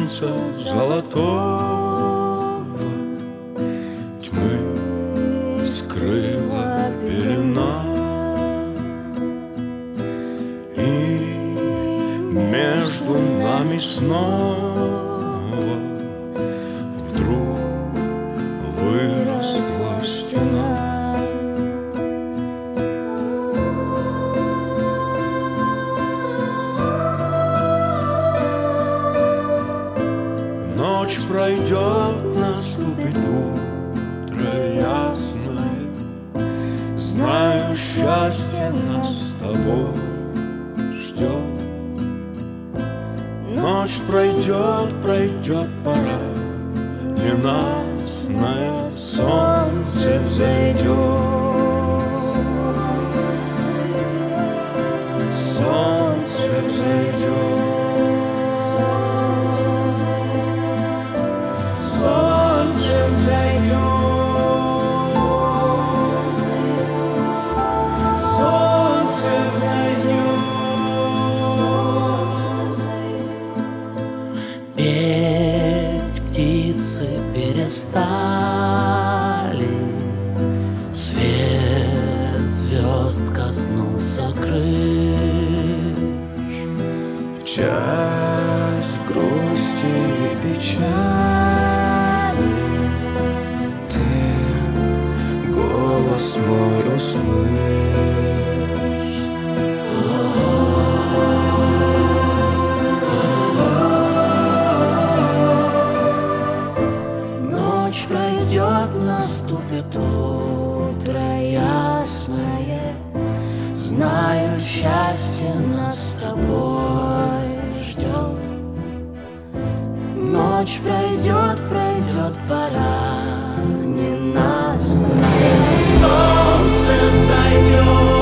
солнца золотого тьмы скрыла пелена, и между нами снова вдруг выросла стена. Ночь пройдет, наступит утро ясное. Знаю, счастье нас с тобой ждет. Ночь пройдет, пройдет пора ненастная, солнце взойдет. Солнце взойдет. Солнце взойдет, солнце взойдет. Петь птицы перестали, свет звезд коснулся крыш. В час грусти и печали ты голос мой услышь. Ночь пройдет, наступит утро ясное. Знаю, счастье нас с тобой ждет. Ночь пройдет, пройдет пора ненастная, солнце взойдет.